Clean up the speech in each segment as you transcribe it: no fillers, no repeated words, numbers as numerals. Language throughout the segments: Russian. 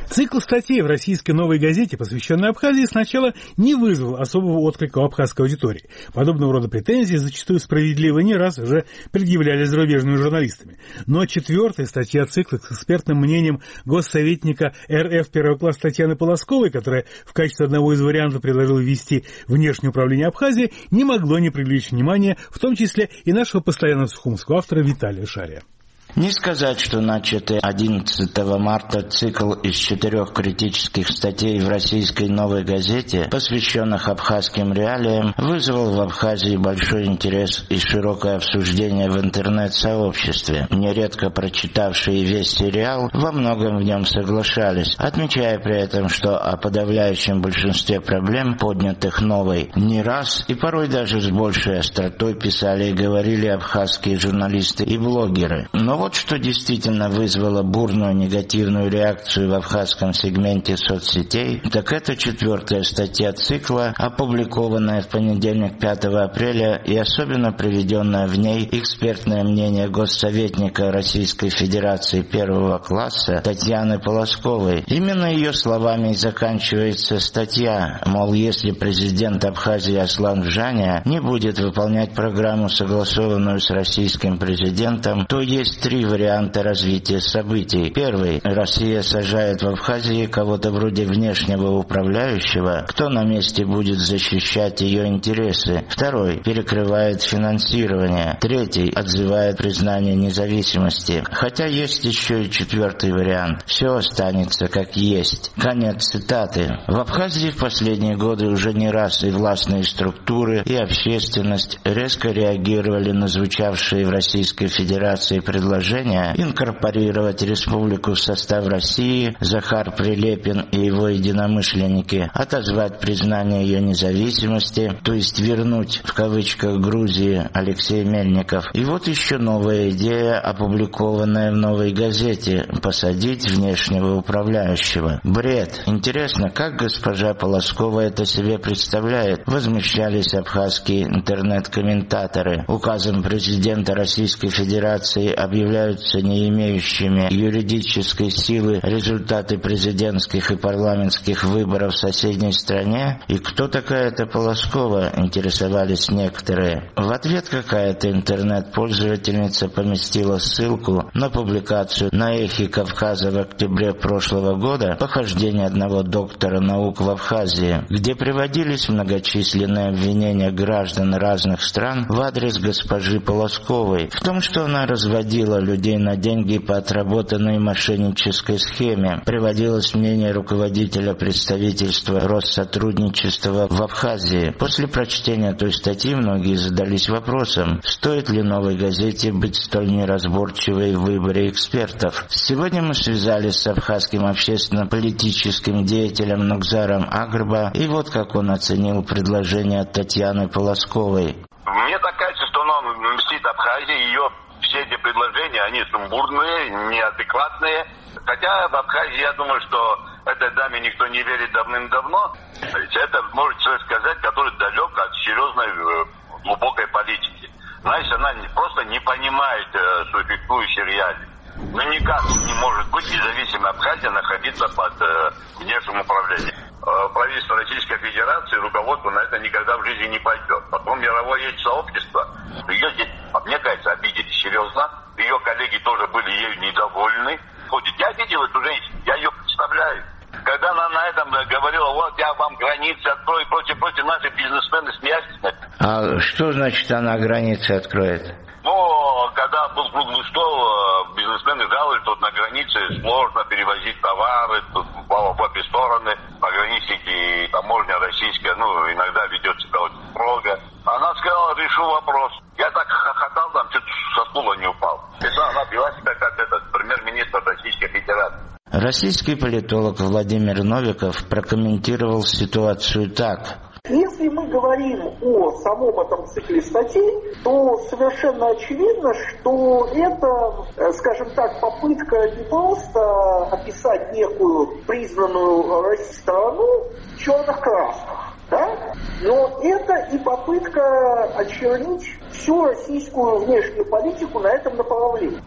Цикл статей в российской «Новой газете», посвященный Абхазии, сначала не вызвал особого отклика у абхазской аудитории. Подобного рода претензии, зачастую справедливо, не раз уже предъявлялись зарубежными журналистами. Но четвертая статья цикла с экспертным мнением госсоветника РФ первого класса Татьяны Полосковой, которая в качестве одного из вариантов предложила ввести внешнее управление Абхазии, не могло не привлечь внимания, в том числе и нашего постоянного сухумского автора Виталия Шария. Не сказать, что начатый 11 марта цикл из 4 критических статей в российской «Новой газете», посвященных абхазским реалиям, вызвал в Абхазии большой интерес и широкое обсуждение в интернет-сообществе. Нередко прочитавшие весь сериал во многом в нем соглашались, отмечая при этом, что о подавляющем большинстве проблем, поднятых «Новой», не раз и порой даже с большей остротой писали и говорили абхазские журналисты и блогеры. Но вот что действительно вызвало бурную негативную реакцию в абхазском сегменте соцсетей, так это 4-я статья цикла, опубликованная в понедельник 5 апреля и особенно приведенное в ней экспертное мнение госсоветника Российской Федерации первого класса Татьяны Полосковой. Именно ее словами и заканчивается статья, мол, если президент Абхазии Аслан Вжаня не будет выполнять программу, согласованную с российским президентом, то есть 3 варианта развития событий. Первый. Россия сажает в Абхазии кого-то вроде внешнего управляющего, кто на месте будет защищать ее интересы. Второй. Перекрывает финансирование. Третий. Отзывает признание независимости. Хотя есть еще и 4-й вариант. Все останется как есть. Конец цитаты. В Абхазии в последние годы уже не раз и властные структуры, и общественность резко реагировали на звучавшие в Российской Федерации предложения инкорпорировать республику в состав России, Захар Прилепин и его единомышленники, отозвать признание ее независимости, то есть вернуть в кавычках Грузии, Алексей Мельников. И вот еще новая идея, опубликованная в «Новой газете» – посадить внешнего управляющего. Бред. Интересно, как госпожа Полоскова это себе представляет? Возмущались абхазские интернет-комментаторы. Указом президента Российской Федерации объявляются не имеющими юридической силы результаты президентских и парламентских выборов в соседней стране? И кто такая эта Полоскова, интересовались некоторые. В ответ какая-то интернет-пользовательница поместила ссылку на публикацию на Эхе Кавказа в октябре прошлого года «Похождение одного доктора наук в Абхазии», где приводились многочисленные обвинения граждан разных стран в адрес госпожи Полосковой в том, что она разводила людей на деньги по отработанной мошеннической схеме. Приводилось мнение руководителя представительства Россотрудничества в Абхазии. После прочтения той статьи многие задались вопросом, стоит ли «Новой газете» быть столь неразборчивой в выборе экспертов. Сегодня мы связались с абхазским общественно-политическим деятелем Нукзаром Агрба, и вот как он оценил предложение Татьяны Полосковой. Мне так кажется, что он мстит Абхазии, ее все эти предложения, они сумбурные, неадекватные. Хотя в Абхазии, я думаю, что этой даме никто не верит давным-давно. Это может человек сказать, который далек от серьезной, глубокой политики. Знаете, она просто не понимает существующей реалии. Но никак не может быть независимой Абхазия находиться под внешним управлением. Правительство Российской Федерации, руководство на это никогда в жизни не пойдет. Потом мировое сообщество, ее здесь, мне кажется, обидели серьезно. Ее коллеги тоже были ею недовольны. Я видел эту женщину, я ее представляю. Когда она на этом говорила, вот я вам границы открою, прочее, наши бизнесмены смеялись. А что значит она границы откроет? Ну, когда был круглый стол, бизнесмены жаловались, что на границе сложно перевозить товары, тут в обе стороны, пограничники, таможня российская, иногда ведет себя очень строго. Она сказала, решу вопрос. Я так хохотал, там чуть со стула не упал. Это она вела себя как премьер-министр Российской Федерации. Российский политолог Владимир Новиков прокомментировал ситуацию так. Если мы говорим о самом этом цикле статей, то совершенно очевидно, что это, скажем так, попытка не просто описать некую признанную Россией страну в черных красках, да? Но это и попытка очернить всю российскую внешнюю политику на этом направлении.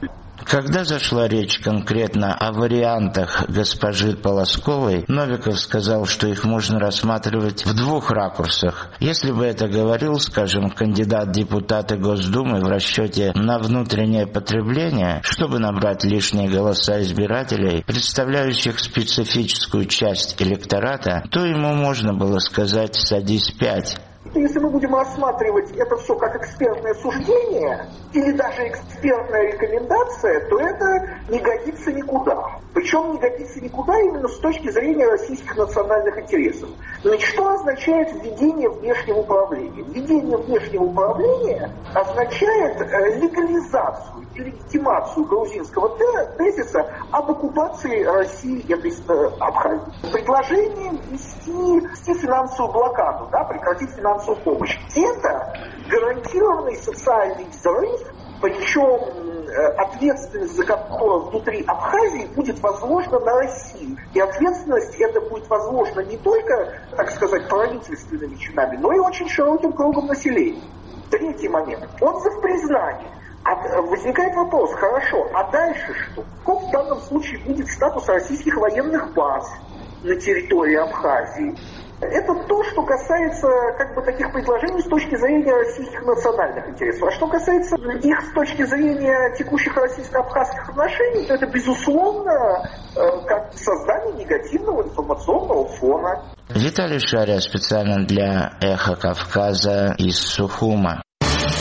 Когда зашла речь конкретно о вариантах госпожи Полосковой, Новиков сказал, что их можно рассматривать в двух ракурсах. Если бы это говорил, скажем, кандидат в депутаты Госдумы в расчете на внутреннее потребление, чтобы набрать лишние голоса избирателей, представляющих специфическую часть электората, то ему можно было сказать «садись 5». Если мы будем рассматривать это все как экспертное суждение или даже экспертная рекомендация, то это не годится никуда. Причем не годится никуда именно с точки зрения российских национальных интересов. Значит, что означает введение внешнего управления? Введение внешнего управления означает легализацию и легитимацию грузинского тезиса об оккупации России этой Абхазии. Предложение ввести финансовую блокаду, прекратить финансовую помощь. Это гарантированный социальный взрыв, причем ответственность за которую внутри Абхазии будет возложена на Россию. И ответственность это будет возложена не только, так сказать, правительственными чинами, но и очень широким кругом населения. Третий момент. Отзыв признания. Возникает вопрос, хорошо, а дальше что? Каков в данном случае будет статус российских военных баз на территории Абхазии? Это то, что касается таких предложений с точки зрения российских национальных интересов. А что касается их с точки зрения текущих российско-абхазских отношений, то это, безусловно, как создание негативного информационного фона. Виталий Шария специально для «Эхо Кавказа» из Сухума.